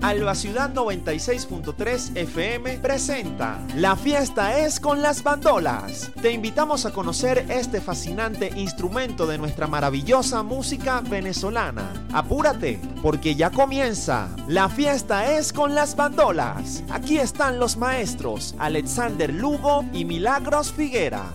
Alba Ciudad 96.3 FM presenta La fiesta es con las bandolas. Te invitamos a conocer este fascinante instrumento de nuestra maravillosa música venezolana. Apúrate, porque ya comienza. La fiesta es con las bandolas. Aquí están los maestros Alexander Lugo y Milagros Figuera.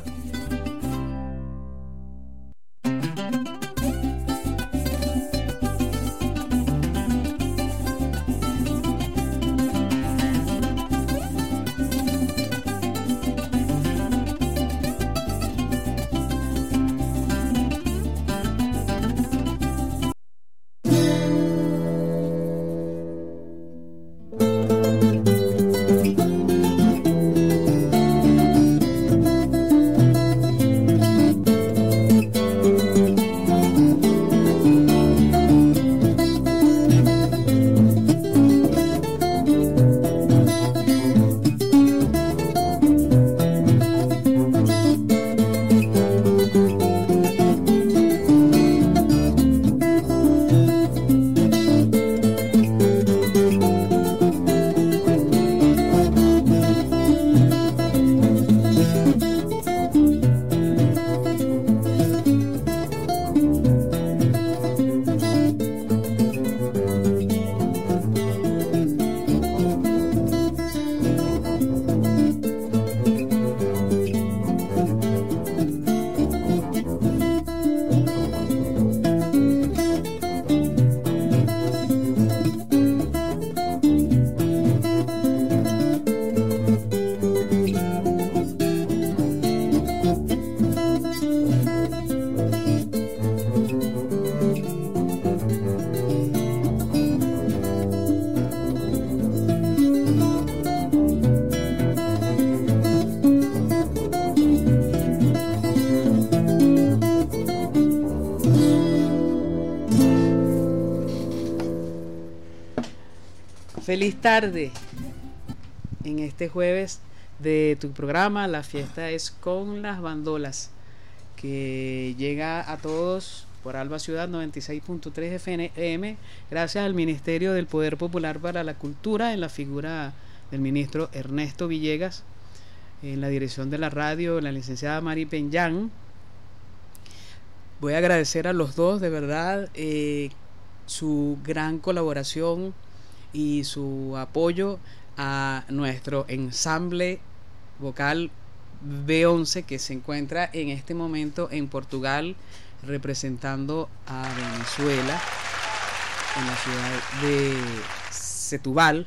Feliz tarde en este jueves de tu programa La fiesta es con las bandolas, que llega a todos por Alba Ciudad 96.3 FM, gracias al Ministerio del Poder Popular para la Cultura, en la figura del ministro Ernesto Villegas, en la dirección de la radio, la licenciada Mari Peñán. Voy a agradecer a los dos, de verdad, su gran colaboración y su apoyo a nuestro ensamble vocal B11, que se encuentra en este momento en Portugal representando a Venezuela en la ciudad de Setúbal,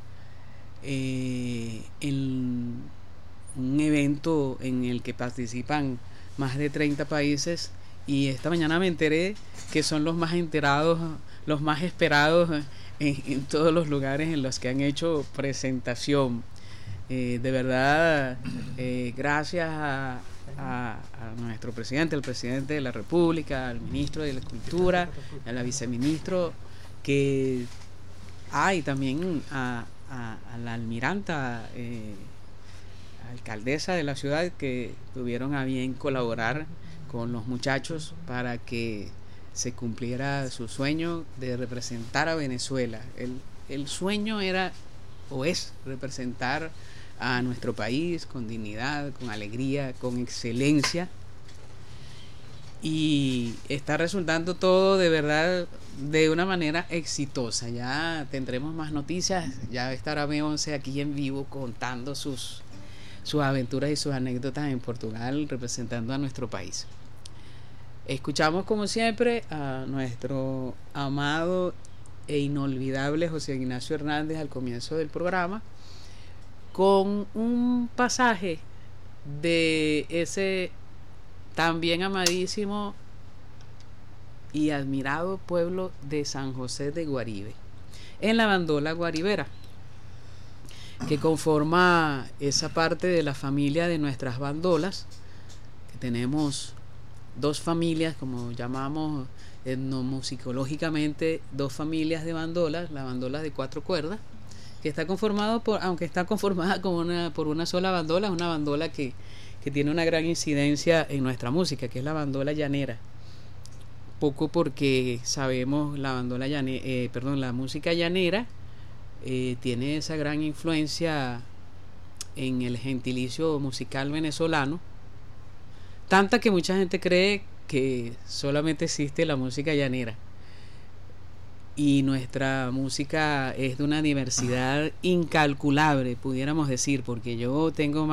en un evento en el que participan más de 30 países, y esta mañana me enteré que son los más enterados, los más esperados en todos los lugares en los que han hecho presentación. De verdad, gracias a nuestro presidente, al presidente de la República, al ministro de la Cultura, a la viceministro, y también a la almiranta, alcaldesa de la ciudad, que tuvieron a bien colaborar con los muchachos para que se cumpliera su sueño de representar a Venezuela. El sueño era o es representar a nuestro país con dignidad, con alegría, con excelencia, y está resultando todo de verdad de una manera exitosa. Ya tendremos más noticias, ya estará B11 aquí en vivo contando sus aventuras y sus anécdotas en Portugal representando a nuestro país. Escuchamos como siempre a nuestro amado e inolvidable José Ignacio Hernández al comienzo del programa, con un pasaje de ese también amadísimo y admirado pueblo de San José de Guaribe, en la bandola guaribera, que conforma esa parte de la familia de nuestras bandolas, que tenemos dos familias, como llamamos etnomusicológicamente, dos familias de bandolas, la bandola de 4 cuerdas, que está conformado aunque está conformada por una sola bandola, es una bandola que tiene una gran incidencia en nuestra música, que es la bandola llanera. Poco porque sabemos la música llanera, tiene esa gran influencia en el gentilicio musical venezolano, tanta que mucha gente cree que solamente existe la música llanera, y nuestra música es de una diversidad incalculable, pudiéramos decir, porque yo tengo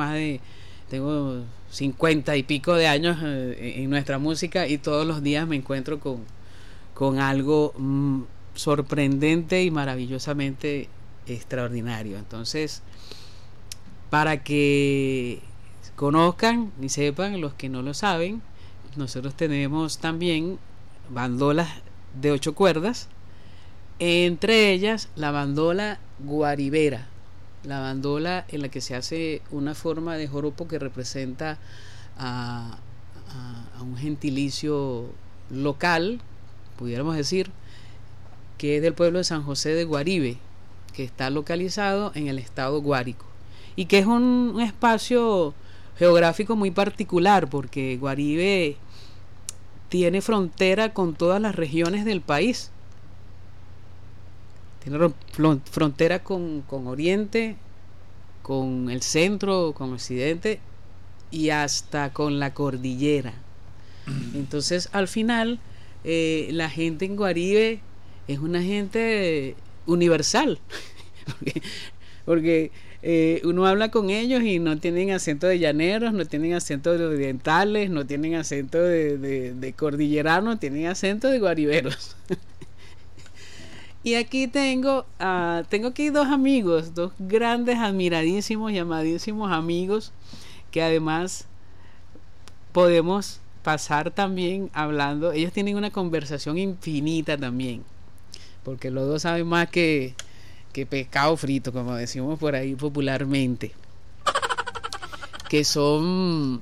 50 y pico de años en nuestra música, y todos los días me encuentro con algo sorprendente y maravillosamente extraordinario. Entonces, para que conozcan y sepan los que no lo saben, nosotros tenemos también bandolas de 8 cuerdas, entre ellas la bandola guaribera, la bandola en la que se hace una forma de joropo que representa a un gentilicio local, pudiéramos decir, que es del pueblo de San José de Guaribe, que está localizado en el estado Guárico, y que es un espacio geográfico muy particular, porque Guaribe tiene frontera con todas las regiones del país. Tiene frontera con Oriente, con el centro, con Occidente y hasta con la cordillera. Entonces, al final, la gente en Guaribe es una gente universal, porque uno habla con ellos y no tienen acento de llaneros, no tienen acento de orientales, no tienen acento de cordilleranos, tienen acento de guariberos. Y aquí tengo aquí dos amigos, dos grandes, admiradísimos y amadísimos amigos, que además podemos pasar también hablando. Ellos tienen una conversación infinita también, porque los dos saben más que pescado frito, como decimos por ahí popularmente, que son...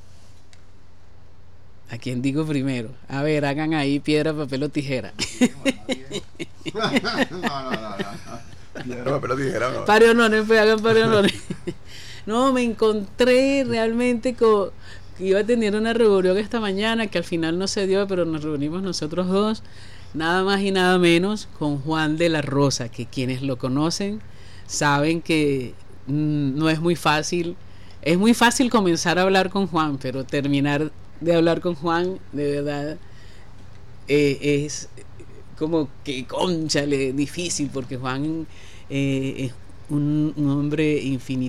¿A quién digo primero? A ver, hagan ahí piedra, papel o tijera. No. Piedra, papel o tijera, no. Parionones, pues hagan parionones. No, me encontré realmente que iba a tener una reunión esta mañana, que al final no se dio, pero nos reunimos nosotros dos, nada más y nada menos, con Juan de la Rosa, que quienes lo conocen saben que no es muy fácil. Es muy fácil comenzar a hablar con Juan, pero terminar de hablar con Juan, de verdad, es como que cónchale, difícil, porque Juan es un hombre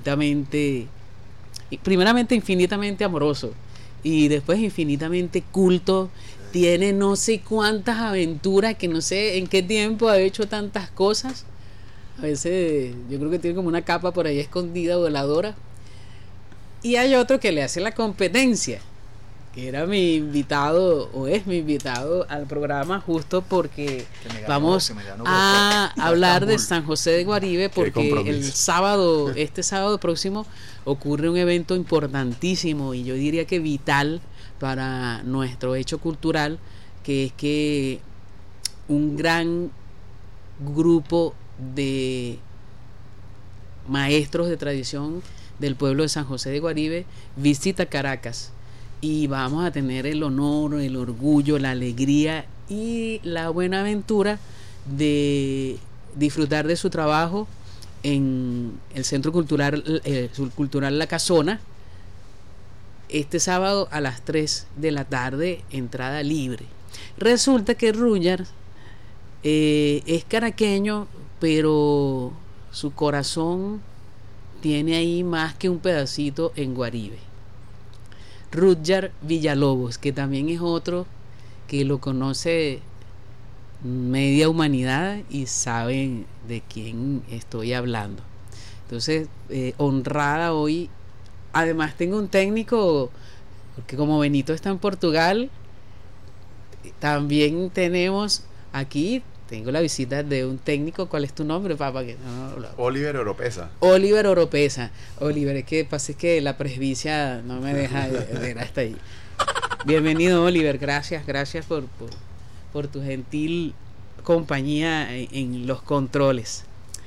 primeramente infinitamente amoroso, y después infinitamente culto. Tiene no sé cuántas aventuras, que no sé en qué tiempo ha hecho tantas cosas. A veces yo creo que tiene como una capa por ahí escondida, voladora. Y hay otro que le hace la competencia, que era mi invitado, o es mi invitado al programa, justo porque vamos a hablar de San José de Guaribe, porque este sábado próximo ocurre un evento importantísimo, y yo diría que vital para nuestro hecho cultural, que es que un gran grupo de maestros de tradición del pueblo de San José de Guaribe visita Caracas, y vamos a tener el honor, el orgullo, la alegría y la buena aventura de disfrutar de su trabajo en el Centro Cultural La Casona, este sábado a las 3 de la tarde, entrada libre. Resulta que Rúger es caraqueño, pero su corazón tiene ahí más que un pedacito en Guaribe. Rúger Villalobos, que también es otro que lo conoce media humanidad y saben de quién estoy hablando. Entonces, honrada hoy. Además tengo un técnico, porque como Benito está en Portugal, también tenemos aquí, tengo la visita de un técnico. ¿Cuál es tu nombre, papá? Oliver Oropesa. Oliver Oropesa. Oliver, es que pasa es que la presbicia no me deja de ir hasta ahí. Bienvenido, Oliver, gracias por tu gentil compañía en los controles.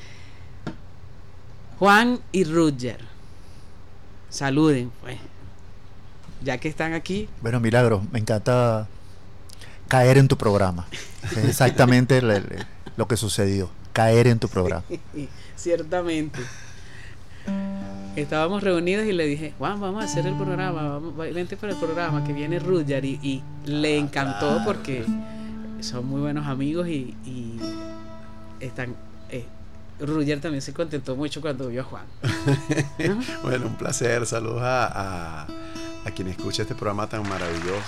Juan y Rúger, saluden, pues, ya que están aquí. Bueno, Milagro, me encanta caer en tu programa. Es exactamente lo que sucedió. caer en tu programa. Ciertamente. Estábamos reunidos y le dije, Juan, vamos a hacer el programa, vente para el programa, que viene Rudyard, y le encantó, claro, porque son muy buenos amigos y están... Rudyard también se contentó mucho cuando vio a Juan. ¿No? Bueno, un placer. Saludos a quien escucha este programa tan maravilloso.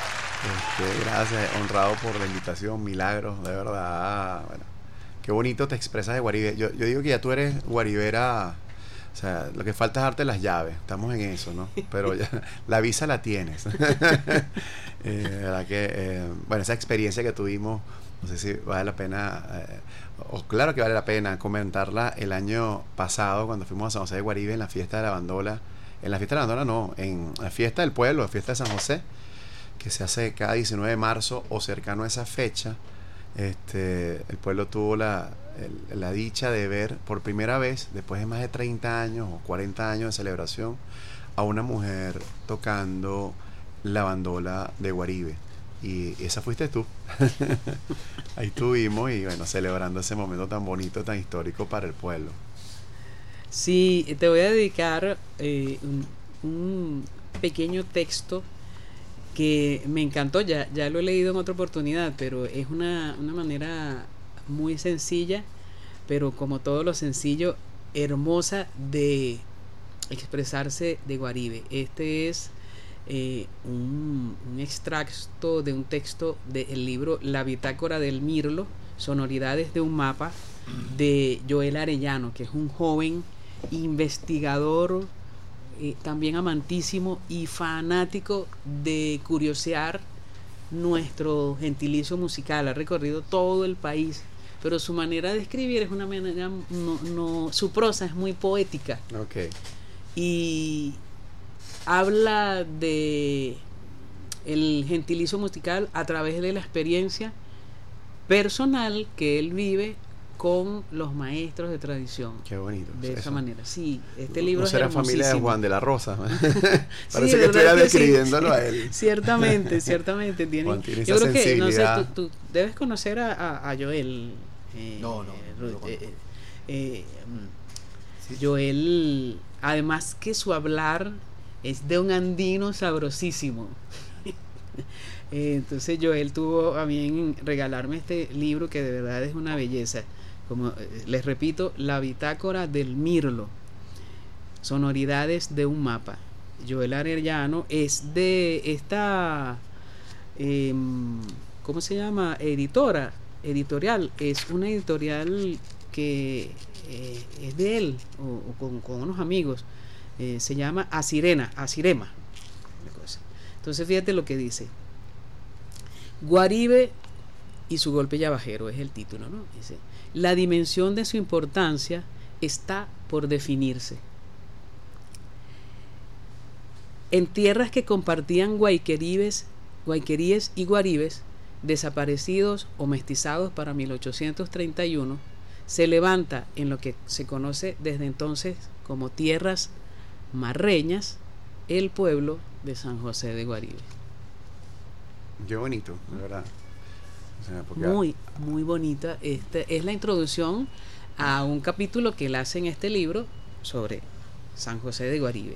Gracias, honrado por la invitación, Milagros, de verdad. Bueno, qué bonito te expresas de Guaribe. Yo digo que ya tú eres guaribera. O sea, lo que falta es darte las llaves. Estamos en eso, ¿no? Pero ya, la visa la tienes. ¿Verdad que, bueno, esa experiencia que tuvimos, no sé si vale la pena, o claro que vale la pena comentarla el año pasado cuando fuimos a San José de Guaribe en la fiesta de la bandola. En la fiesta de la bandola no, en la fiesta del pueblo, la fiesta de San José, que se hace cada 19 de marzo o cercano a esa fecha. El pueblo tuvo la dicha de ver por primera vez, después de más de 30 años o 40 años de celebración, a una mujer tocando la bandola de Guaribe. Y esa fuiste tú. Ahí estuvimos y bueno, celebrando ese momento tan bonito, tan histórico para el pueblo. Sí, te voy a dedicar un pequeño texto que me encantó, ya lo he leído en otra oportunidad, pero es una manera muy sencilla, pero como todo lo sencillo, hermosa de expresarse de Guaribe. Este es un extracto de un texto del libro La Bitácora del Mirlo, Sonoridades de un Mapa, de Joel Arellano, que es un joven investigador, también amantísimo y fanático de curiosear nuestro gentilicio musical. Ha recorrido todo el país, pero su manera de escribir es una manera, su prosa es muy poética. Okay. Y habla de el gentilicio musical a través de la experiencia personal que él vive con los maestros de tradición. Qué bonito. De esa manera. Sí, este libro es hermosísimo. ¿No será familia de Juan de la Rosa? Parece sí, que estuviera describiéndolo sí. A él. Ciertamente. Tiene yo creo que, no sé, tú debes conocer a Joel. No. Joel, además que su hablar es de un andino sabrosísimo. Entonces Joel tuvo a bien regalarme este libro que de verdad es una belleza. Como les repito, La Bitácora del Mirlo, Sonoridades de un Mapa. Joel Arellano es de esta ¿cómo se llama? Editorial. Es una editorial que es de él o con unos amigos. Se llama Asirema. Entonces fíjate lo que dice. Guaribe y su golpe yabajero es el título, ¿no? Dice: la dimensión de su importancia está por definirse. En tierras que compartían guayqueríes y guaribes, desaparecidos o mestizados para 1831, se levanta en lo que se conoce desde entonces como tierras marreñas el pueblo de San José de Guaribe. Qué bonito, de verdad. O sea, muy bonita. Es la introducción a un capítulo que él hace en este libro sobre San José de Guaribe.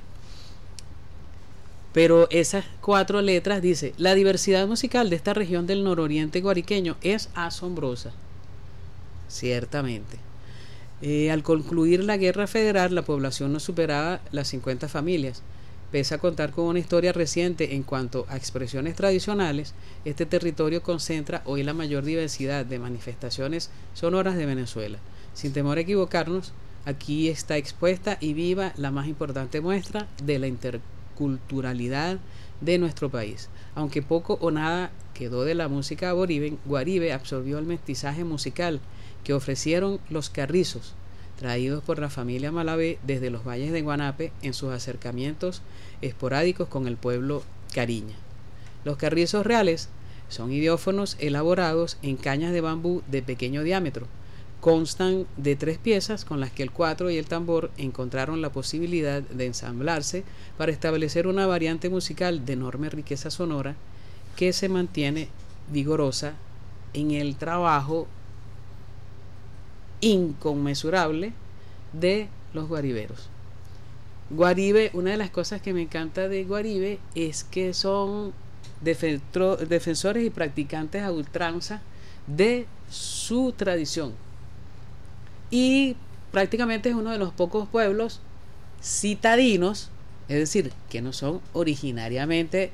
Pero esas 4 letras dice: la diversidad musical de esta región del nororiente guariqueño es asombrosa. Ciertamente. Al concluir la guerra federal, la población no superaba las 50 familias. Pese a contar con una historia reciente en cuanto a expresiones tradicionales, este territorio concentra hoy la mayor diversidad de manifestaciones sonoras de Venezuela. Sin temor a equivocarnos, aquí está expuesta y viva la más importante muestra de la interculturalidad de nuestro país. Aunque poco o nada quedó de la música aborigen, Guaribe absorbió el mestizaje musical que ofrecieron los carrizos, traídos por la familia Malavé desde los valles de Guanape en sus acercamientos esporádicos con el pueblo Cariña. Los carrizos reales son idiófonos elaborados en cañas de bambú de pequeño diámetro. Constan de 3 piezas con las que el cuatro y el tambor encontraron la posibilidad de ensamblarse para establecer una variante musical de enorme riqueza sonora que se mantiene vigorosa en el trabajo inconmensurable de los guariberos. Guaribe, una de las cosas que me encanta de Guaribe es que son defensores y practicantes a ultranza de su tradición, y prácticamente es uno de los pocos pueblos citadinos, es decir, que no son originariamente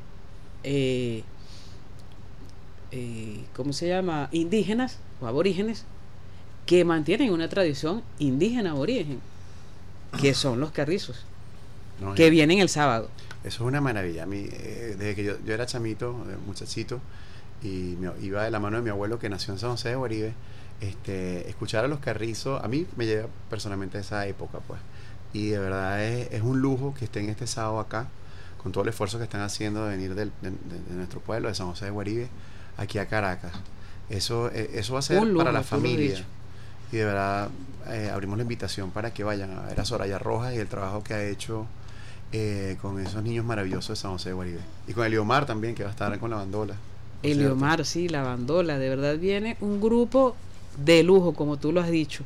¿cómo se llama? Indígenas o aborígenes, que mantienen una tradición indígena aborigen, que son los carrizos, No, que vienen el sábado. Eso es una maravilla. A mí, desde que yo era chamito, muchachito, y iba de la mano de mi abuelo que nació en San José de Guaribe, escuchar a los carrizos, a mí me lleva personalmente a esa época, pues. Y de verdad es un lujo que estén este sábado acá, con todo el esfuerzo que están haciendo de venir de nuestro pueblo, de San José de Guaribe, aquí a Caracas. Eso va a ser lujo, para la familia. Y de verdad abrimos la invitación para que vayan a ver a Soraya Rojas y el trabajo que ha hecho con esos niños maravillosos de San José de Guaribe. Y con Eliomar también, que va a estar con la bandola. Eliomar, sí, la bandola. De verdad viene un grupo de lujo, como tú lo has dicho.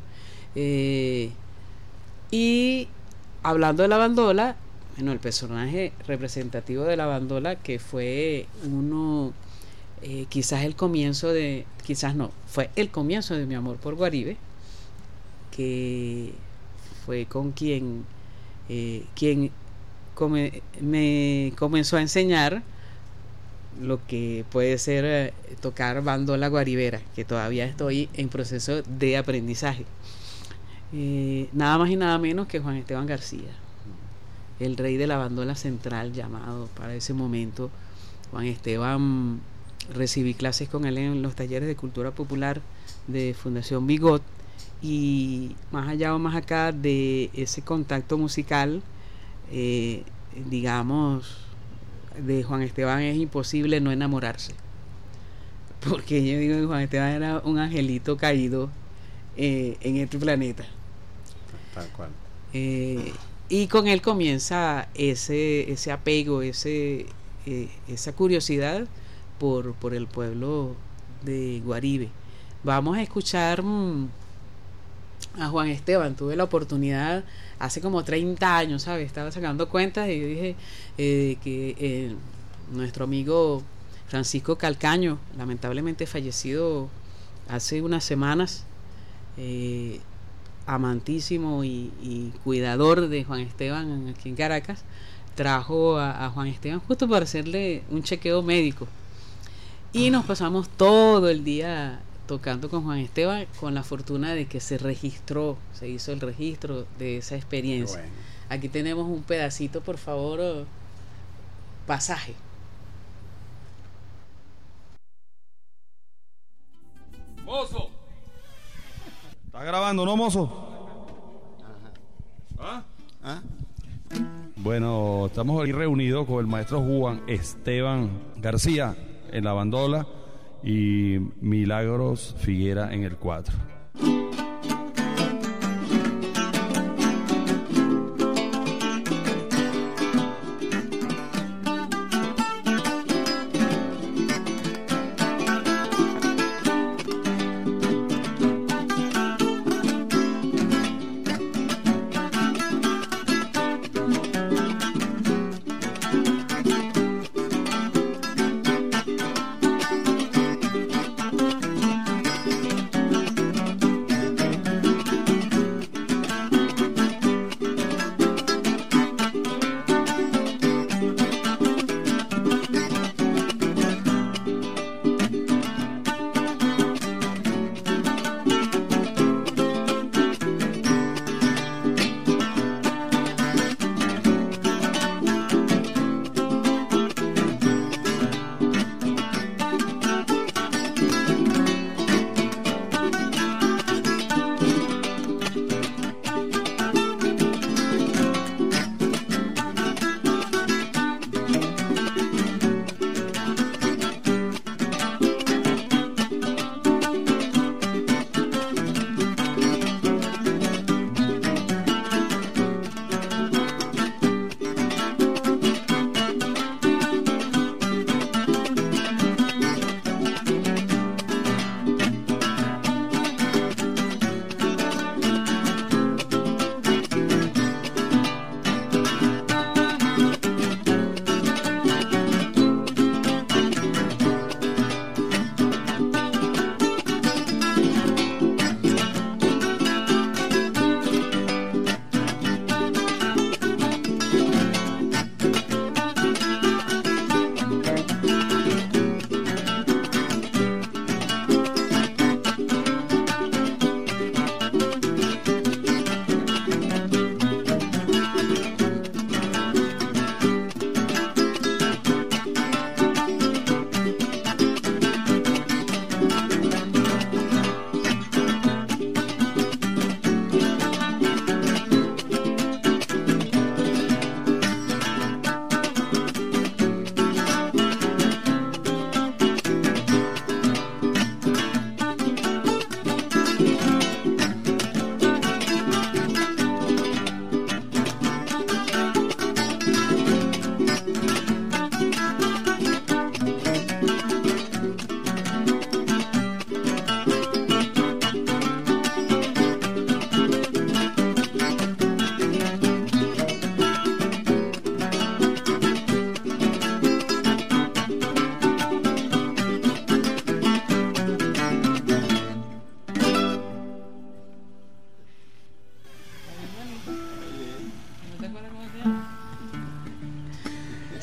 Y hablando de la bandola, bueno, el personaje representativo de la bandola, que fue uno, quizás el comienzo de, quizás no, fue el comienzo de mi amor por Guaribe, que fue con quien me comenzó a enseñar lo que puede ser tocar bandola guaribera, que todavía estoy en proceso de aprendizaje. Nada más y nada menos que Juan Esteban García, el rey de la bandola central, llamado para ese momento. Juan Esteban, recibí clases con él en los talleres de cultura popular de Fundación Bigot, y más allá o más acá de ese contacto musical, digamos, de Juan Esteban es imposible no enamorarse, porque yo digo que Juan Esteban era un angelito caído en este planeta. Tal cual. Y con él comienza ese apego, esa curiosidad por el pueblo de Guaribe. Vamos a escuchar a Juan Esteban. Tuve la oportunidad hace como 30 años, ¿sabes? Estaba sacando cuentas y yo dije que nuestro amigo Francisco Calcaño, lamentablemente fallecido hace unas semanas, amantísimo y cuidador de Juan Esteban aquí en Caracas, trajo a Juan Esteban justo para hacerle un chequeo médico, y nos pasamos todo el día tocando con Juan Esteban, con la fortuna de que se hizo el registro de esa experiencia. Bueno. Aquí tenemos un pedacito, por favor, pasaje. Mozo, ¿está grabando, no, mozo? Ajá. ¿Ah? Bueno, estamos aquí reunidos con el maestro Juan Esteban García en la bandola y Milagros Figuera en el 4.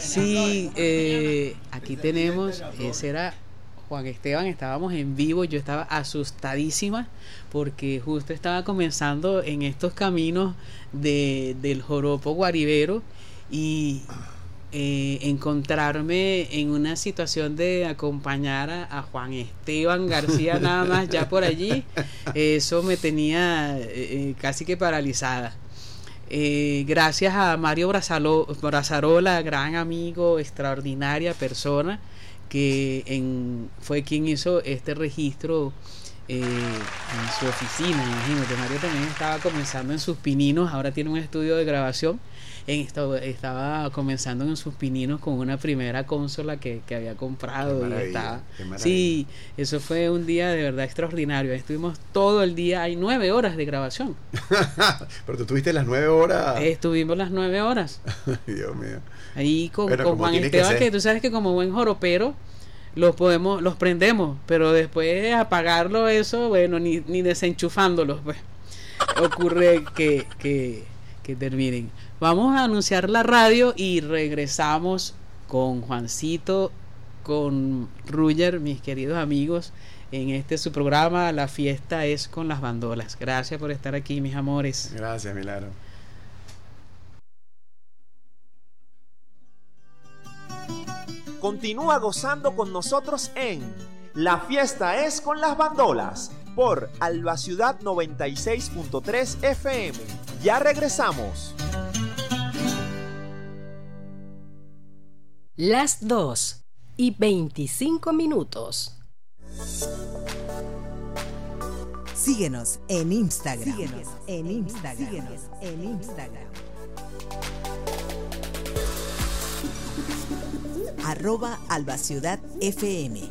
Sí, aquí tenemos, ese era Juan Esteban, estábamos en vivo, yo estaba asustadísima porque justo estaba comenzando en estos caminos del joropo guaribero y encontrarme en una situación de acompañar a Juan Esteban García nada más ya por allí, eso me tenía casi que paralizada. Gracias a Mario Brazarola, gran amigo, extraordinaria persona, que fue quien hizo este registro en su oficina. Imagínate, Mario también estaba comenzando en sus pininos, ahora tiene un estudio de grabación. Estaba comenzando en sus pininos con una primera consola que había comprado. Sí, eso fue un día de verdad extraordinario. Estuvimos todo el día, hay 9 horas de grabación. Pero tú tuviste las 9 horas. Estuvimos las 9 horas. Dios mío. Ahí con Juan Esteban, que tú sabes que como buen joropero los prendemos, pero después de apagarlo eso, bueno, ni desenchufándolos, pues ocurre que terminen. Vamos a anunciar la radio y regresamos con Juancito, con Ruger, mis queridos amigos, en su programa La Fiesta es con las Bandolas. Gracias por estar aquí, mis amores. Gracias, Milagro. Continúa gozando con nosotros en La Fiesta es con las Bandolas por Alba Ciudad 96.3 FM. Ya regresamos. Las 2:25. Síguenos en Instagram. @AlbaCiudadFM.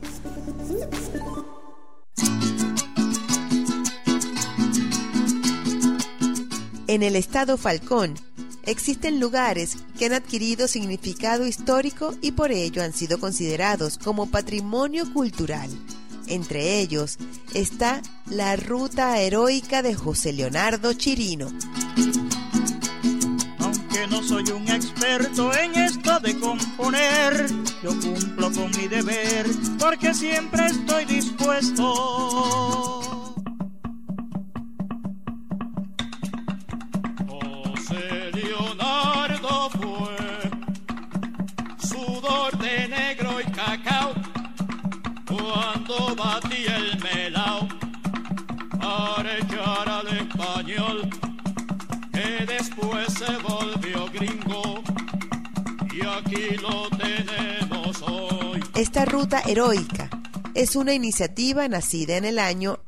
En el estado Falcón existen lugares que han adquirido significado histórico y por ello han sido considerados como patrimonio cultural. Entre ellos está la Ruta Heroica de José Leonardo Chirino. Aunque no soy un experto en esto de componer, yo cumplo con mi deber porque siempre estoy dispuesto. José Leonardo fue sudor de negro y cacao cuando batía el melao para echar al español que después se volvió gringo y aquí lo tenemos hoy. Esta ruta heroica es una iniciativa nacida en el año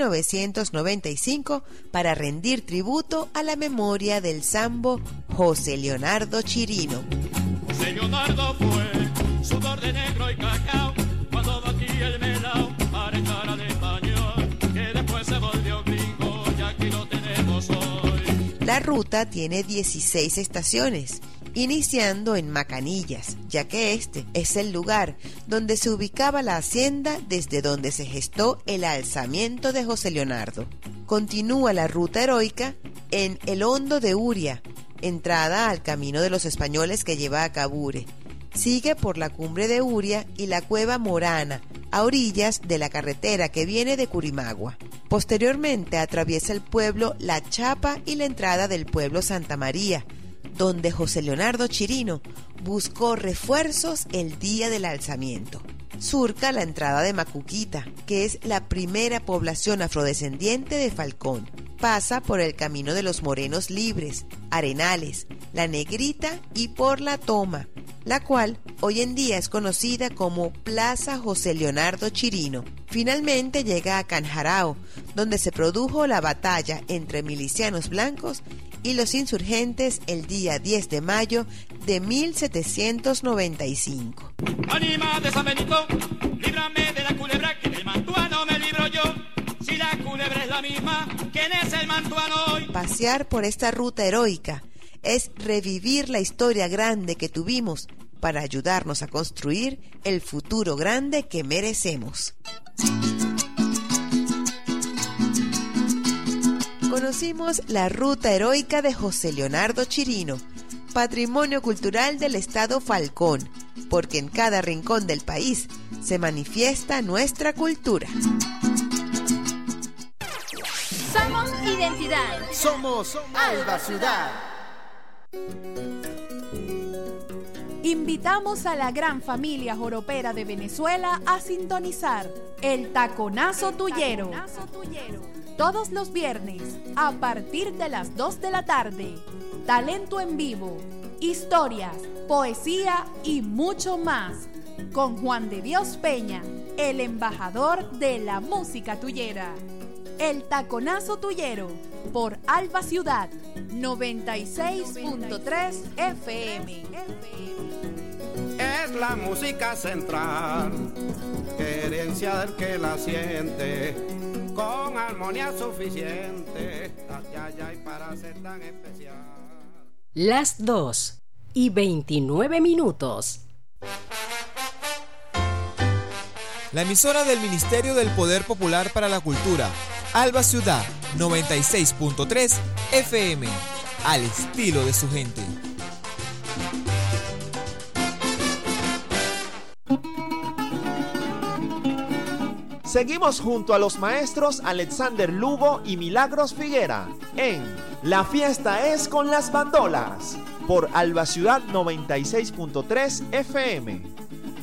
1995 para rendir tributo a la memoria del sambo José Leonardo Chirino. José Leonardo fue sudor de negro y cacao cuando batía el melao para echar al español que después se volvió gringo y aquí lo tenemos hoy. La ruta tiene 16 estaciones, iniciando en Macanillas, ya que este es el lugar donde se ubicaba la hacienda desde donde se gestó el alzamiento de José Leonardo. Continúa la ruta heroica en El Hondo de Uria, entrada al Camino de los Españoles que lleva a Cabure. Sigue por la Cumbre de Uria y la Cueva Morana, a orillas de la carretera que viene de Curimagua. Posteriormente atraviesa el pueblo La Chapa y la entrada del pueblo Santa María, donde José Leonardo Chirino buscó refuerzos el día del alzamiento. Surca la entrada de Macuquita, que es la primera población afrodescendiente de Falcón. Pasa por el Camino de los Morenos Libres, Arenales, La Negrita y por La Toma, la cual hoy en día es conocida como Plaza José Leonardo Chirino. Finalmente llega a Canjarao, donde se produjo la batalla entre milicianos blancos y los insurgentes el día 10 de mayo de 1795. Anima de San Benito, líbrame de la culebra, que del mantuano me libro yo. Si la culebra es la misma, ¿quién es el mantuano hoy? Pasear por esta ruta heroica es revivir la historia grande que tuvimos para ayudarnos a construir el futuro grande que merecemos. Conocimos la ruta heroica de José Leonardo Chirino. Patrimonio Cultural del Estado Falcón, porque en cada rincón del país se manifiesta nuestra cultura. Somos identidad. Somos Alba Ciudad. Invitamos a la gran familia joropera de Venezuela a sintonizar el Taconazo Tuyero. Todos los viernes, a partir de las 2 de la tarde. Talento en vivo, historias, poesía y mucho más. Con Juan de Dios Peña, el embajador de la música tuyera. El Taconazo Tuyero, por Alba Ciudad, 96.3 FM. Es la música central, herencia del que la siente, con armonía suficiente, y para ser tan especial. Las 2:29. La emisora del Ministerio del Poder Popular para la Cultura, Alba Ciudad, 96.3 FM, al estilo de su gente. Seguimos junto a los maestros Alexander Lugo y Milagros Figuera en La Fiesta es con las Bandolas por Alba Ciudad 96.3 FM.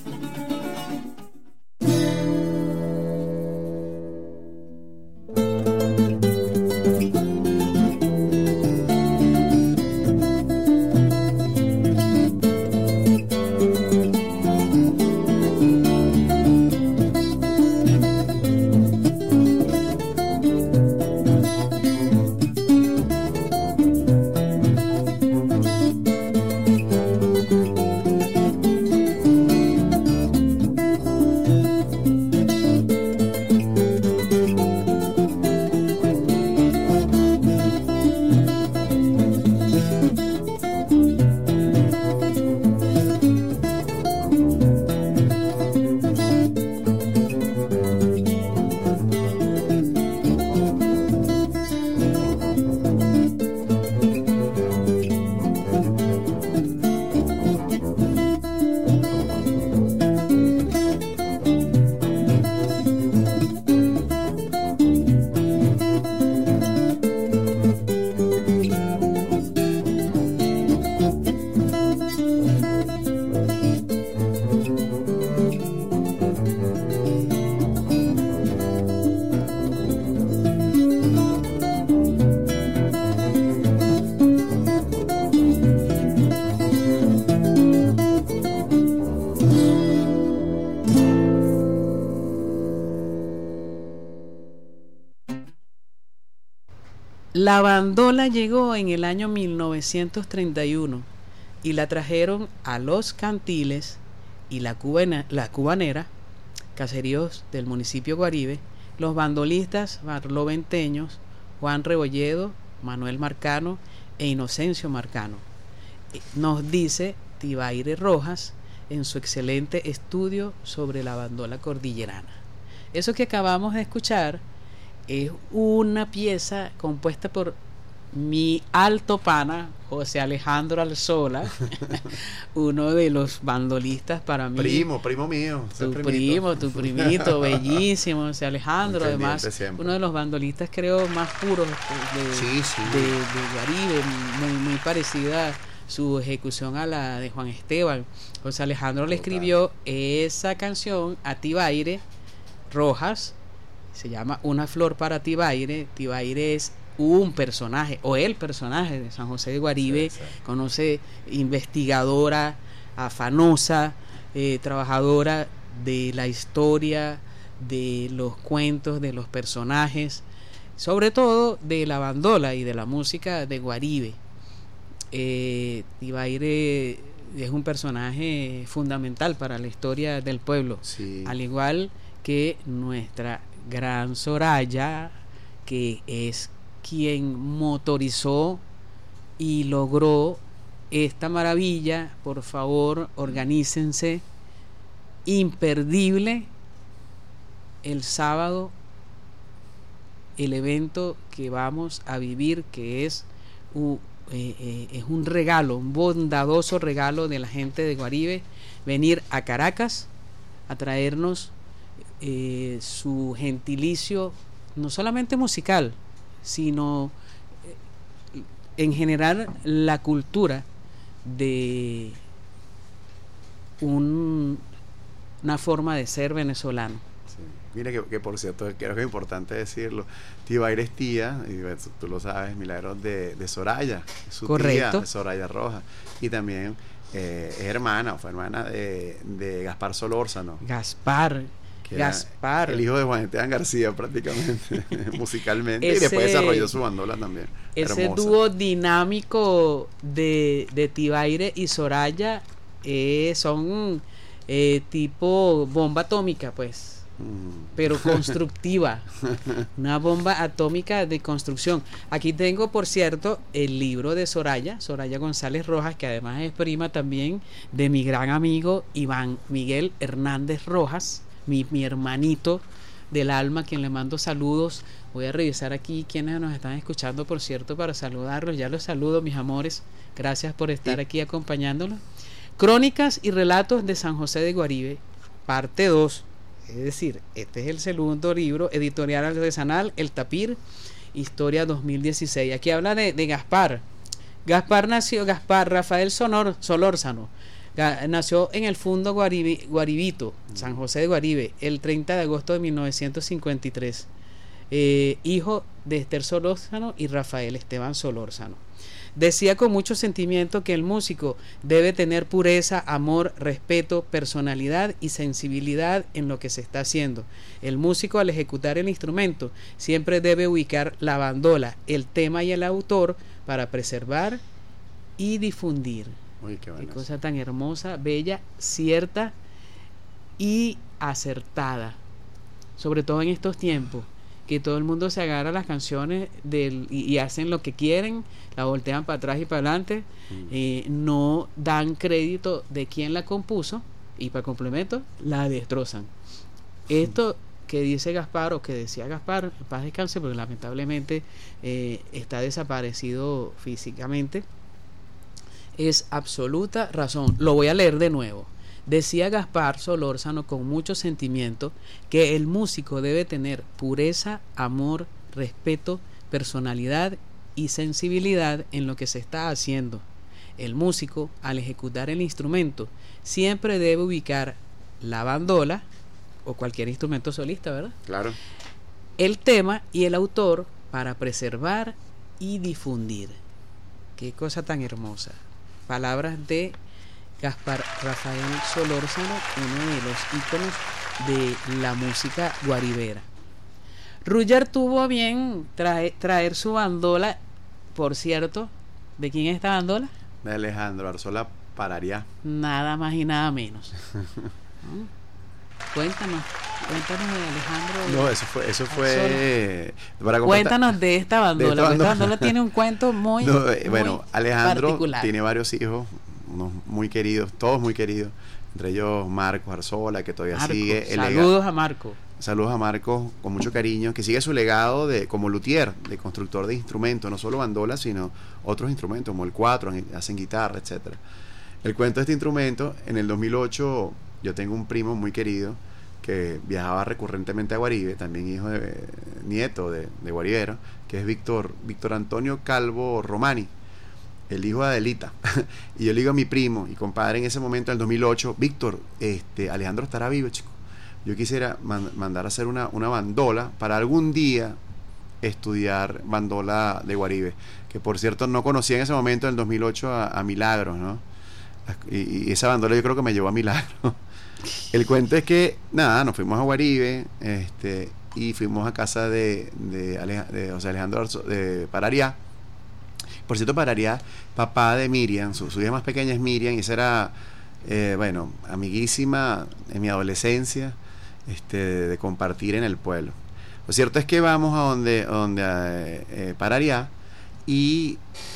La bandola llegó en el año 1931 y la trajeron a Los Cantiles y la Cubanera, caseríos del municipio Guaribe, los bandolistas barloventeños Juan Rebolledo, Manuel Marcano e Inocencio Marcano. Nos dice Tibaire Rojas en su excelente estudio sobre la bandola cordillerana. Eso que acabamos de escuchar es una pieza compuesta por mi alto pana José Alejandro Alzola, uno de los bandolistas para mí. Primo mío. Tu primito, bellísimo, José Alejandro. Además, uno de los bandolistas creo más puros de Guaribe, muy parecida su ejecución a la de Juan Esteban. José Alejandro le escribió esa canción a Tibaire Rojas. Se llama Una flor para Tibaire. Tibaire es un personaje, o el personaje de San José de Guaribe, conoce, investigadora, afanosa, trabajadora de la historia, de los cuentos, de los personajes, sobre todo de la bandola y de la música de Guaribe. Tibaire es un personaje fundamental para la historia del pueblo, al igual que nuestra gran Soraya, que es quien motorizó y logró esta maravilla. Por favor, organícense, imperdible el sábado, el evento que vamos a vivir, que es es un regalo, un bondadoso regalo de la gente de Guaribe, venir a Caracas a traernos su gentilicio, no solamente musical, sino en general la cultura de una forma de ser venezolano. Sí. Mira que por cierto, creo que es importante decirlo, Tibaire es tía, y tú lo sabes, Milagros, de Soraya, su correcto, tía, de Soraya Rojas, y también es hermana, o fue hermana de Gaspar Solórzano. Gaspar. El hijo de Juan Esteban García prácticamente, musicalmente, y después desarrolló su bandola también. Ese hermosa. dúo dinámico de Tibaire y Soraya son tipo bomba atómica, pues, pero constructiva, una bomba atómica de construcción. Aquí tengo, por cierto, el libro de Soraya González Rojas, que además es prima también de mi gran amigo Iván Miguel Hernández Rojas, mi hermanito del alma, quien le mando saludos. Voy a revisar aquí quienes nos están escuchando, por cierto, para saludarlos. Ya los saludo, mis amores, gracias por estar aquí acompañándonos. Crónicas y relatos de San José de Guaribe, parte 2, es decir, este es el segundo libro, editorial artesanal El Tapir, historia 2016. Aquí habla de Gaspar. Gaspar Rafael Solórzano nació en el Fundo Guaribito, San José de Guaribe, el 30 de agosto de 1953, hijo de Esther Solórzano y Rafael Esteban Solórzano. Decía con mucho sentimiento que el músico debe tener pureza, amor, respeto, personalidad y sensibilidad en lo que se está haciendo. El músico, al ejecutar el instrumento, siempre debe ubicar la bandola, el tema y el autor para preservar y difundir. Uy, qué cosa tan hermosa, bella, cierta y acertada, sobre todo en estos tiempos, que todo el mundo se agarra a las canciones y hacen lo que quieren, la voltean para atrás y para adelante, no dan crédito de quién la compuso y para complemento la destrozan. Esto que dice Gaspar, o que decía Gaspar, en paz descanse, porque lamentablemente está desaparecido físicamente, es absoluta razón. Lo voy a leer de nuevo. Decía Gaspar Solórzano con mucho sentimiento que el músico debe tener pureza, amor, respeto, personalidad y sensibilidad en lo que se está haciendo. El músico, al ejecutar el instrumento, siempre debe ubicar la bandola o cualquier instrumento solista, ¿verdad? Claro. El tema y el autor para preservar y difundir. Qué cosa tan hermosa. Palabras de Gaspar Rafael Solórzano, uno de los íconos de la música guaribera. Ruller tuvo bien traer su bandola, por cierto. ¿De quién es esta bandola? De Alejandro Arzola Parariá. Nada más y nada menos. Cuéntanos de Alejandro. No, eso fue cuéntanos de esta bandola. Esta bandola tiene un cuento muy bueno, Alejandro particular. Tiene varios hijos, unos muy queridos, todos muy queridos, entre ellos Marcos Arzola, que todavía sigue el saludos a Marco. Saludos a Marcos con mucho cariño, que sigue su legado como luthier, de constructor de instrumentos, no solo bandolas, sino otros instrumentos como el cuatro, hacen guitarra, etcétera. El cuento de este instrumento, en el 2008 yo tengo un primo muy querido que viajaba recurrentemente a Guaribe, también nieto de guaribero, que es Víctor Antonio Calvo Romani, el hijo de Adelita. Y yo le digo a mi primo y compadre en ese momento, en el 2008, Víctor, Alejandro estará vivo, chico. Yo quisiera mandar a hacer una bandola para algún día estudiar bandola de Guaribe, que por cierto no conocía en ese momento, en el 2008, a Milagros, ¿no? Y esa bandola yo creo que me llevó a Milagros. El cuento es que, nada, nos fuimos a Guaribe, y fuimos a casa de José Alejandro de Parariá. Por cierto, Parariá, papá de Miriam, su hija más pequeña es Miriam, y esa era, amiguísima en mi adolescencia, de compartir en el pueblo. Lo cierto es que vamos a donde Parariá, y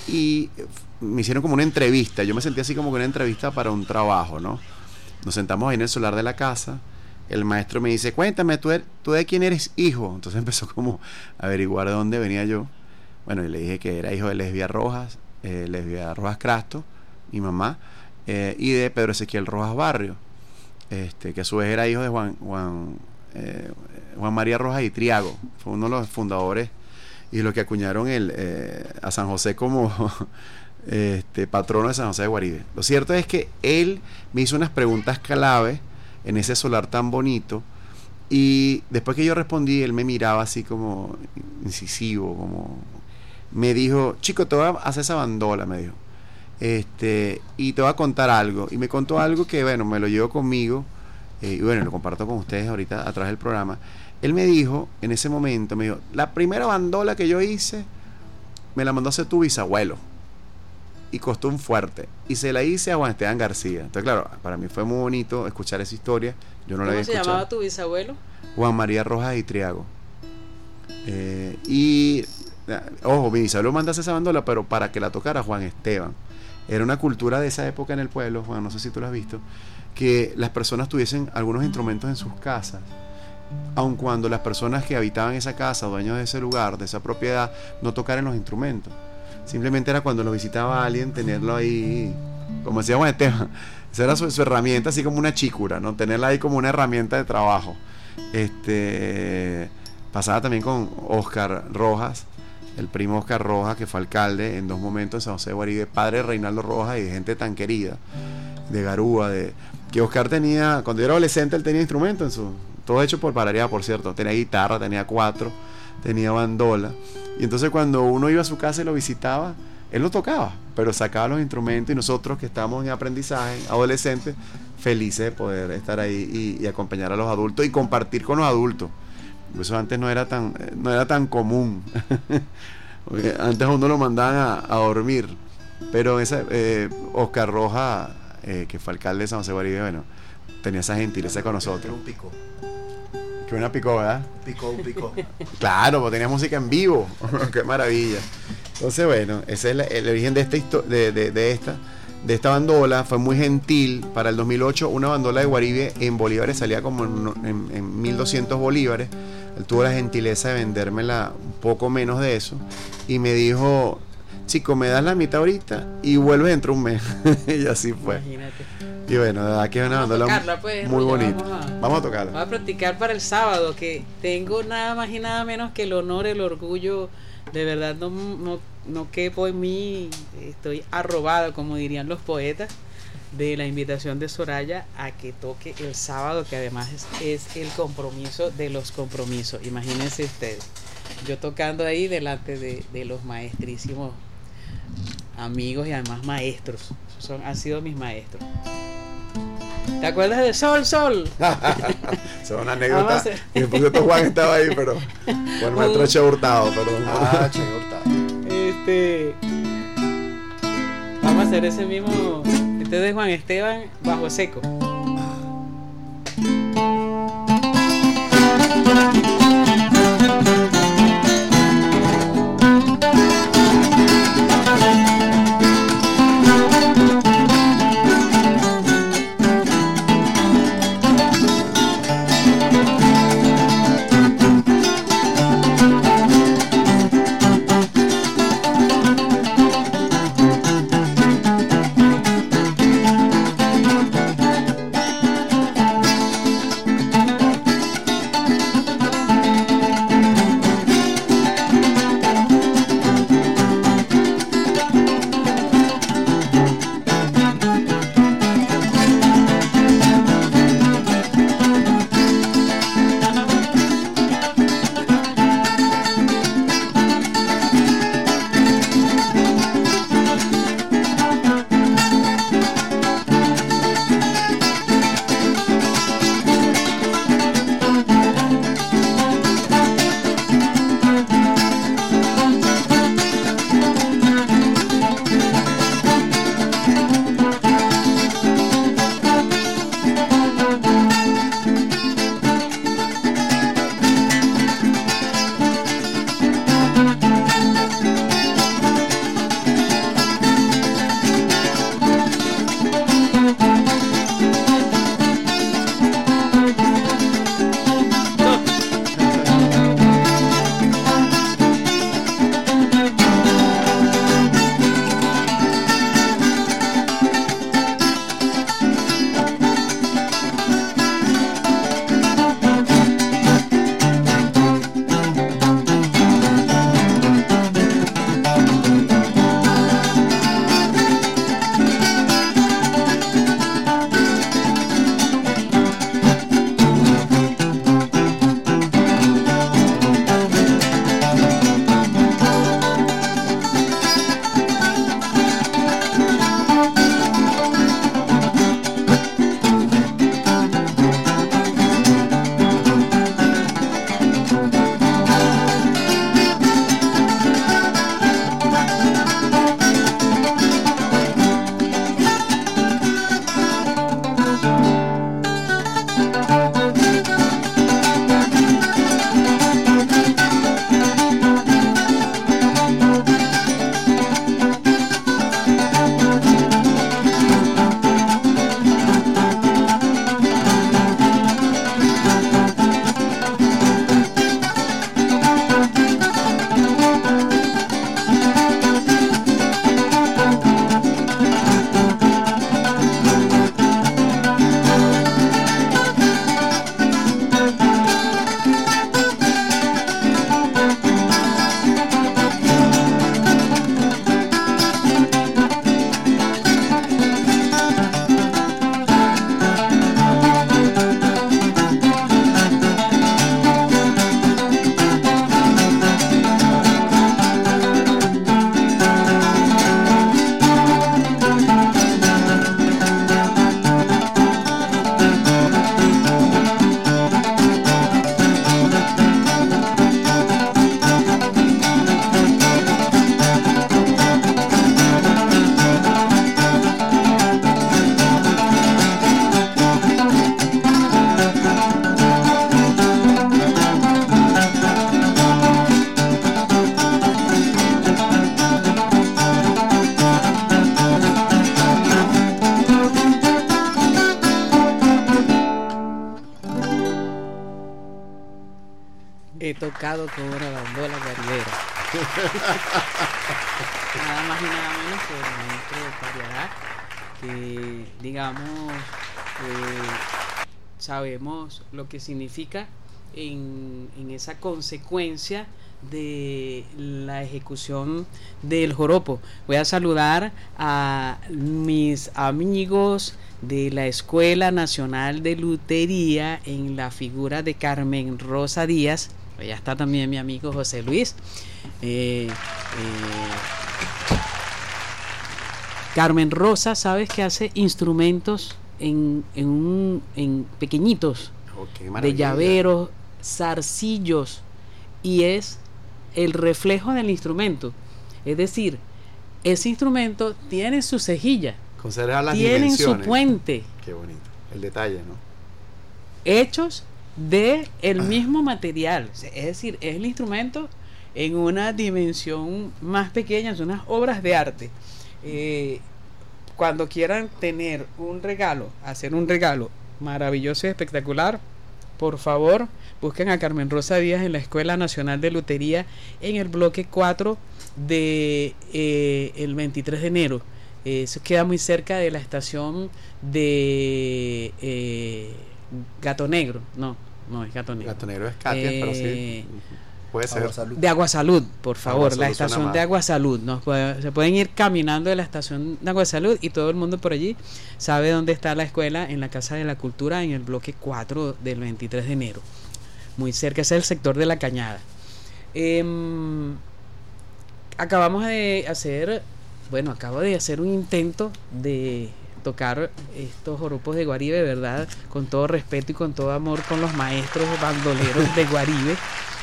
me hicieron como una entrevista. Yo me sentí así como que una entrevista para un trabajo, ¿no? Nos sentamos ahí en el solar de la casa. El maestro me dice, cuéntame, ¿tú de quién eres hijo? Entonces empezó como a averiguar de dónde venía yo. Bueno, y le dije que era hijo de Lesbia Rojas Lesbia Rojas Crasto, mi mamá, y de Pedro Ezequiel Rojas Barrio, que a su vez era hijo de Juan María Rojas y Triago. Fue uno de los fundadores y los que acuñaron a San José como patrono de San José de Guaribe. Lo cierto es que él me hizo unas preguntas clave en ese solar tan bonito, y después que yo respondí, él me miraba así como incisivo, como me dijo: chico, te voy a hacer esa bandola, me dijo, y te voy a contar algo. Y me contó algo que, bueno, me lo llevo conmigo, y bueno, lo comparto con ustedes ahorita a través del programa. Él me dijo, en ese momento, me dijo: la primera bandola que yo hice, me la mandó a hacer tu bisabuelo, y costó un fuerte, y se la hice a Juan Esteban García. Entonces, claro, para mí fue muy bonito escuchar esa historia. Yo no la había escuchado. ¿Cómo se llamaba tu bisabuelo? Juan María Rojas y Triago. Ojo, mi bisabuelo mandó a hacer esa bandola, pero para que la tocara Juan Esteban. Era una cultura de esa época en el pueblo, Juan, no sé si tú lo has visto, que las personas tuviesen algunos instrumentos en sus casas, aun cuando las personas que habitaban esa casa, dueños de ese lugar, de esa propiedad, no tocaran los instrumentos. Simplemente era cuando lo visitaba alguien, tenerlo ahí, como decía Juan Esteban, esa era su herramienta, así como una chícura, ¿no? Tenerla ahí como una herramienta de trabajo. Pasaba también con Oscar Rojas, el primo Oscar Rojas, que fue alcalde en 2 momentos en San José de Guaribe, padre de Reinaldo Rojas y de gente tan querida, de Garúa, que Oscar tenía, cuando yo era adolescente, él tenía instrumentos todo hecho por Pararía, por cierto. Tenía guitarra, tenía 4, tenía bandola. Y entonces cuando uno iba a su casa y lo visitaba, él lo tocaba, pero sacaba los instrumentos, y nosotros que estamos en aprendizaje, adolescentes, felices de poder estar ahí y acompañar a los adultos y compartir con los adultos. Eso antes no era tan común. Antes a uno lo mandaban a dormir. Pero Oscar Rojas, que fue alcalde de San José de Guaribe, bueno, tenía esa gentileza con nosotros. Un pico. Que una picó, ¿verdad? Un pico. Claro, pues tenía música en vivo. Qué maravilla. Entonces, bueno, ese es el origen de esta bandola. Fue muy gentil. Para el 2008, una bandola de Guaribe en bolívares salía como en 1.200 bolívares. Él tuvo la gentileza de vendérmela un poco menos de eso, y me dijo: chico, me das la mitad ahorita y vuelves dentro de un mes. Y así fue. Imagínate. Y bueno, de verdad que es una bandola muy bonita. Vamos a tocarla. Vamos a practicar para el sábado, que tengo nada más y nada menos que el honor, el orgullo. De verdad no quepo en mí, estoy arrobado, como dirían los poetas, de la invitación de Soraya a que toque el sábado, que además es el compromiso de los compromisos. Imagínense ustedes, yo tocando ahí delante de los maestrísimos amigos y además maestros. Han sido mis maestros. ¿Te acuerdas de Sol? Son una anécdota. Y después de Juan estaba ahí, pero fue el maestro Che Hurtado, perdón. Che Hurtado. Vamos a hacer ese mismo. Este es de Juan Esteban, Bajo Seco. tocado con una bandola guaribera. Nada más y nada menos que el maestro Pariará, que digamos sabemos lo que significa en esa consecuencia de la ejecución del joropo. Voy a saludar a mis amigos de la Escuela Nacional de Lutería en la figura de Carmen Rosa Díaz. Allá está también mi amigo José Luis. Carmen Rosa, ¿sabes que hace instrumentos en pequeñitos, de llaveros, zarcillos, y es el reflejo del instrumento? Es decir, ese instrumento tiene su cejilla, tienen su puente. Qué bonito, el detalle, ¿no? Hechos de el mismo material, es decir, es el instrumento en una dimensión más pequeña, son unas obras de arte. Cuando quieran tener un regalo, hacer un regalo maravilloso y espectacular, por favor, busquen a Carmen Rosa Díaz en la Escuela Nacional de Lutería en el bloque 4 de el 23 de enero. Eso queda muy cerca de la estación de Gato Negro. No es Gato Negro. Gato Negro es Katia, pero sí. Puede ser. De Aguasalud, por favor, la estación de Aguasalud. Se pueden ir caminando de la estación de Aguasalud y todo el mundo por allí sabe dónde está la escuela, en la Casa de la Cultura, en el bloque 4 del 23 de enero. Muy cerca, ese es el sector de La Cañada. Acabo de hacer un intento de tocar estos joropos de Guaribe, ¿verdad? Con todo respeto y con todo amor con los maestros bandoleros de Guaribe.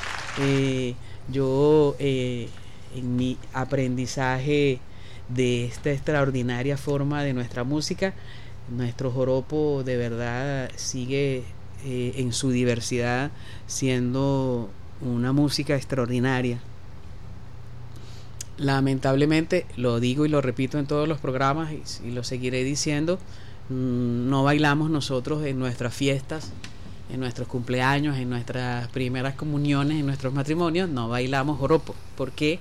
Yo en mi aprendizaje de esta extraordinaria forma de nuestra música, nuestro joropo de verdad sigue en su diversidad siendo una música extraordinaria. Lamentablemente, lo digo y lo repito en todos los programas y lo seguiré diciendo, no bailamos nosotros en nuestras fiestas, en nuestros cumpleaños, en nuestras primeras comuniones, en nuestros matrimonios, no bailamos joropo. ¿Por qué?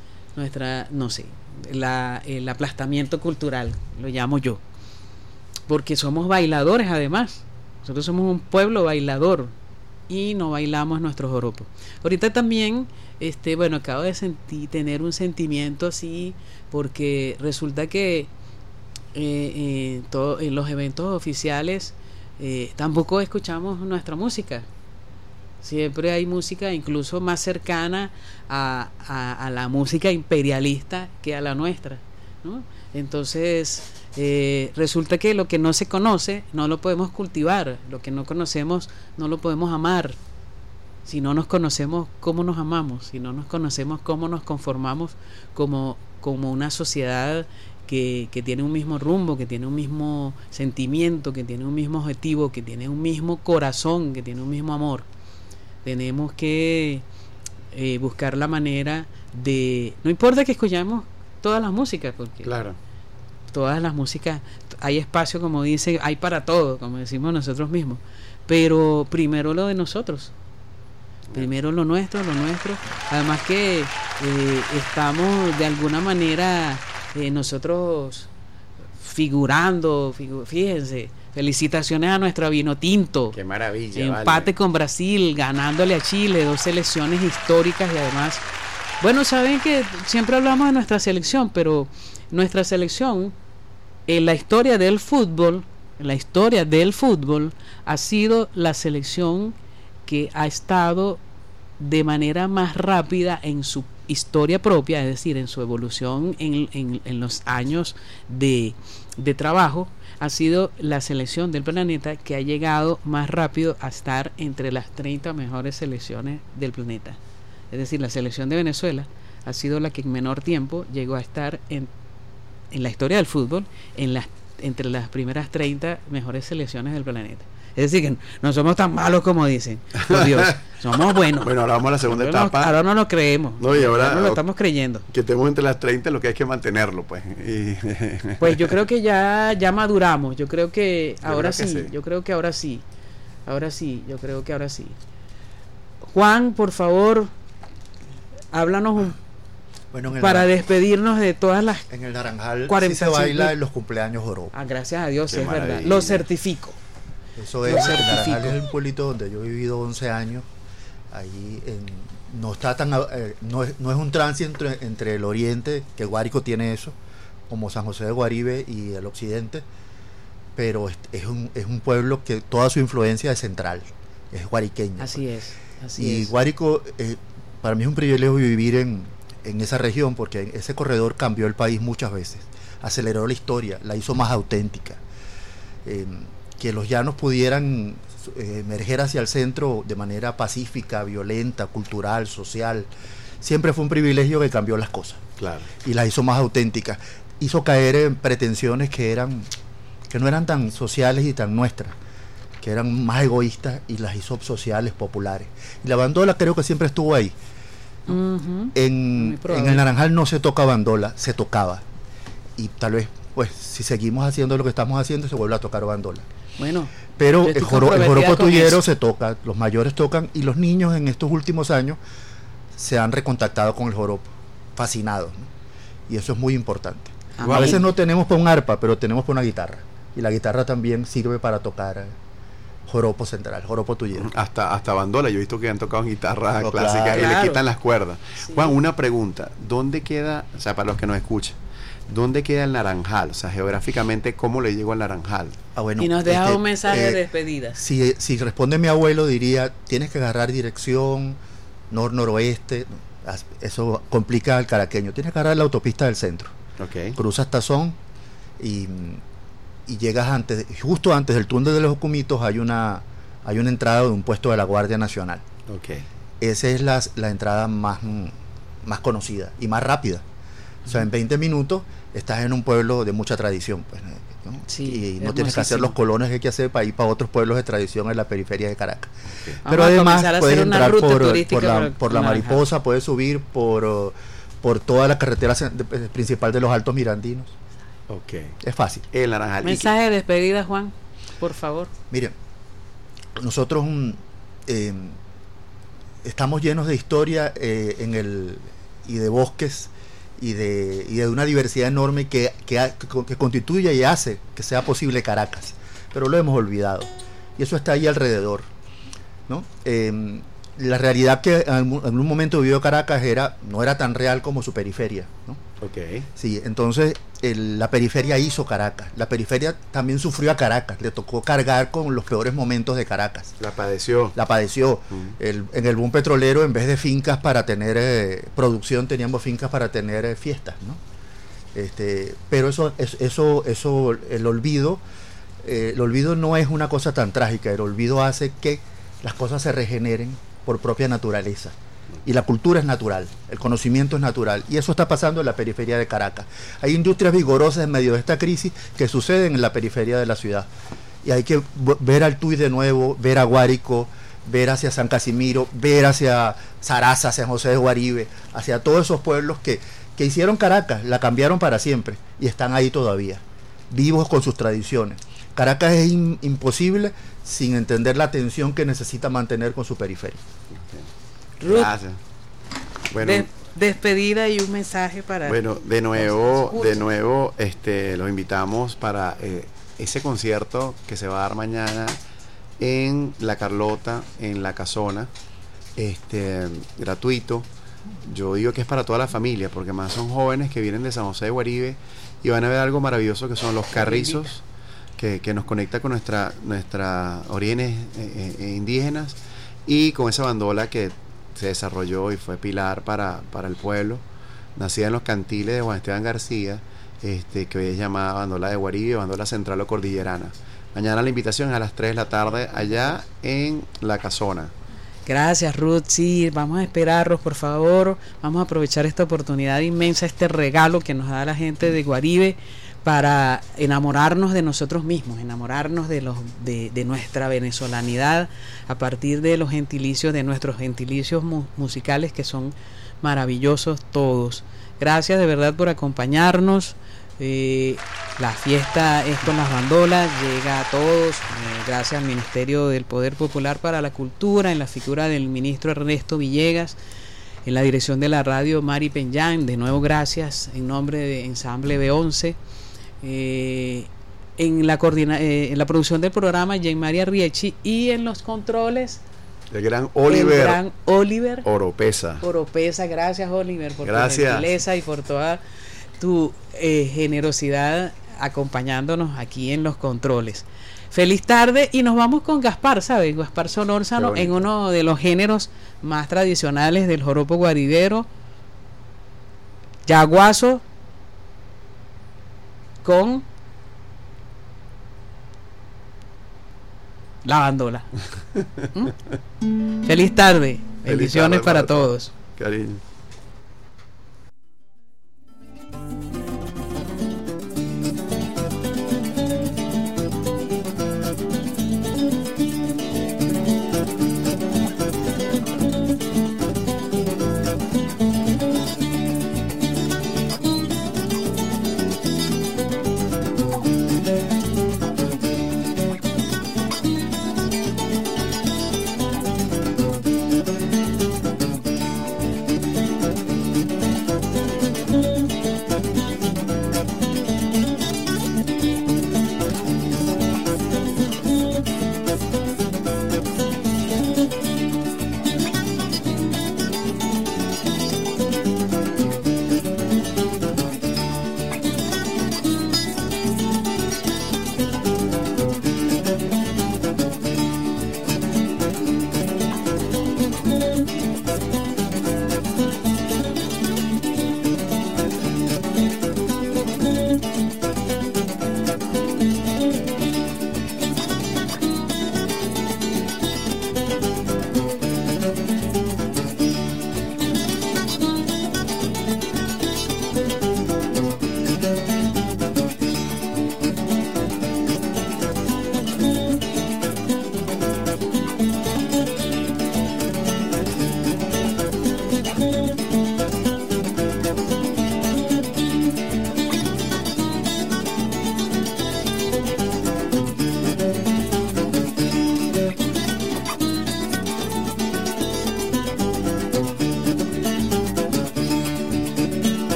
El aplastamiento cultural, lo llamo yo. Porque somos bailadores además. Nosotros somos un pueblo bailador y no bailamos nuestros joropos. Ahorita también, acabo de tener un sentimiento así, porque resulta que en los eventos oficiales tampoco escuchamos nuestra música. Siempre hay música incluso más cercana a la música imperialista que a la nuestra, ¿no? Entonces resulta que lo que no se conoce no lo podemos cultivar, lo que no conocemos no lo podemos amar. Si no nos conocemos, ¿cómo nos amamos? Si no nos conocemos, ¿cómo nos conformamos como una sociedad que tiene un mismo rumbo, que tiene un mismo sentimiento, que tiene un mismo objetivo, que tiene un mismo corazón, que tiene un mismo amor? Tenemos que buscar la manera de... No importa que escuchemos todas las músicas, porque claro, todas las músicas, hay espacio, como dice, hay para todo, como decimos nosotros mismos, pero primero lo de nosotros, primero lo nuestro, además que estamos de alguna manera nosotros figurando, fíjense, felicitaciones a nuestro vino tinto, qué maravilla, empate con Brasil, ganándole a Chile, 2 selecciones históricas, y además, bueno, saben que siempre hablamos de nuestra selección, pero nuestra selección en la historia del fútbol, ha sido la selección que ha estado de manera más rápida en su historia propia, es decir, en su evolución en los años de trabajo. Ha sido la selección del planeta que ha llegado más rápido a estar entre las 30 mejores selecciones del planeta. Es decir, la selección de Venezuela ha sido la que en menor tiempo llegó a estar en la historia del fútbol entre las primeras 30 mejores selecciones del planeta. Es decir, que no somos tan malos como dicen, por Dios, somos buenos. Bueno, ahora vamos a la segunda etapa. Ahora no lo creemos. No, y ahora no lo estamos creyendo. Que estemos entre las 30, lo que hay que mantenerlo, pues. Pues yo creo que ya maduramos. Yo creo que ahora sí. Yo creo que ahora sí. Yo creo que ahora sí. Juan, por favor, háblanos para despedirnos de todas las... En el Naranjal sí se baila en los cumpleaños joropo. Gracias a Dios, es verdad. Lo certifico. Eso es, el Naranjal es un pueblito donde yo he vivido 11 años. Ahí no está tan no es un tránsito entre el oriente, que Guárico tiene eso, como San José de Guaribe y el occidente, pero es un pueblo que toda su influencia es central, es guariqueño. Así es. Y Guárico, para mí es un privilegio vivir en esa región, porque ese corredor cambió el país muchas veces, aceleró la historia, la hizo más auténtica, que los llanos pudieran emerger hacia el centro de manera pacífica, violenta, cultural, social. Siempre fue un privilegio que cambió las cosas. Claro. Y las hizo más auténticas. Hizo caer en pretensiones que no eran tan sociales y tan nuestras, que eran más egoístas, y las hizo sociales, populares. Y la bandola creo que siempre estuvo ahí. Uh-huh. En el Naranjal no se toca bandola, se tocaba. Y tal vez, pues, si seguimos haciendo lo que estamos haciendo, se vuelve a tocar bandola. Bueno, pero el joropo tuyero se toca, los mayores tocan, y los niños en estos últimos años se han recontactado con el joropo, fascinados, ¿no? Y eso es muy importante. A veces no tenemos para un arpa, pero tenemos para una guitarra, y la guitarra también sirve para tocar joropo central, joropo tuyero. Hasta bandola, yo he visto que han tocado guitarra clásica, claro. Y le quitan las cuerdas. Sí. Juan, una pregunta, ¿dónde queda, o sea, para los que nos escuchan, ¿dónde queda el Naranjal? O sea, geográficamente, ¿cómo le llego al Naranjal? Bueno, y nos deja un mensaje de despedida. Si responde mi abuelo, diría, tienes que agarrar dirección noroeste, eso complica al caraqueño, tienes que agarrar la autopista del centro. Okay. Cruzas Tazón y llegas justo antes del túnel de los Ocumitos hay una entrada de un puesto de la Guardia Nacional. Okay. Esa es la entrada más conocida y más rápida. O sea, en 20 minutos estás en un pueblo de mucha tradición, pues, ¿no? Sí, y no tienes que hacer los colones que hay que hacer para ir para otros pueblos de tradición en la periferia de Caracas. Okay. Pero además puedes entrar por la Mariposa, puedes subir por toda la carretera principal de los Altos Mirandinos. Okay. Es fácil. El Naranjal. Mensaje de despedida, Juan, por favor. Miren, nosotros estamos llenos de historia y de bosques y de una diversidad enorme que constituye y hace que sea posible Caracas, pero lo hemos olvidado, y eso está ahí alrededor, ¿no? La realidad que en algún momento vivió Caracas no era tan real como su periferia, ¿no? Okay. Sí, entonces la periferia hizo Caracas. La periferia también sufrió a Caracas, le tocó cargar con los peores momentos de Caracas. La padeció. En el boom petrolero, en vez de fincas para tener producción, teníamos fincas para tener fiestas, ¿no? Pero el olvido no es una cosa tan trágica. El olvido hace que las cosas se regeneren por propia naturaleza. Y la cultura es natural, el conocimiento es natural, y eso está pasando en la periferia de Caracas. Hay industrias vigorosas en medio de esta crisis que suceden en la periferia de la ciudad, y hay que ver al Tuy de nuevo, ver a Guárico, ver hacia San Casimiro, ver hacia Zaraza, San José de Guaribe, hacia todos esos pueblos que hicieron Caracas, la cambiaron para siempre, y están ahí todavía, vivos con sus tradiciones. Caracas es imposible sin entender la tensión que necesita mantener con su periferia. Ruth, gracias. Bueno, despedida y un mensaje para... Bueno, de nuevo, los invitamos para ese concierto que se va a dar mañana en La Carlota, en La Casona, gratuito. Yo digo que es para toda la familia, porque más son jóvenes que vienen de San José de Guaribe y van a ver algo maravilloso que son los carrizos que nos conecta con nuestra orígenes indígenas, y con esa bandola que se desarrolló y fue pilar para el pueblo, nacida en los cantiles de Juan Esteban García, que hoy es llamada bandola de Guaribe, bandola central o cordillerana. Mañana la invitación es a las 3 de la tarde allá en La Casona. Gracias, Ruth. Sí, vamos a esperarlos, por favor. Vamos a aprovechar esta oportunidad inmensa, este regalo que nos da la gente de Guaribe, para enamorarnos de nosotros mismos, enamorarnos de nuestra venezolanidad a partir de los gentilicios, de nuestros gentilicios musicales, que son maravillosos todos. Gracias de verdad por acompañarnos. La fiesta es con las bandolas, llega a todos, gracias al Ministerio del Poder Popular para la Cultura, en la figura del ministro Ernesto Villegas, en la dirección de la radio Mari Peñán, de nuevo gracias en nombre de Ensamble B11, en la producción del programa Jean María Riechi, y en los controles el gran Oliver Oropesa. Gracias, Oliver, por tu gentileza y por toda tu generosidad acompañándonos aquí en los controles. Feliz tarde, y nos vamos con Gaspar, ¿sabes? Gaspar Solórzano, en uno de los géneros más tradicionales del joropo guaridero, yaguazo con la bandola. Feliz tarde, bendiciones para todos. Cariño.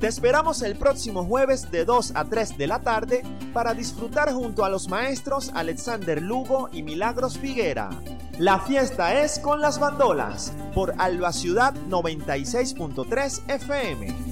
esperamos el próximo jueves de 2 a 3 de la tarde para disfrutar junto a los maestros Alexander Lugo y Milagros Figuera. La fiesta es con las bandolas por Alba Ciudad 96.3 FM.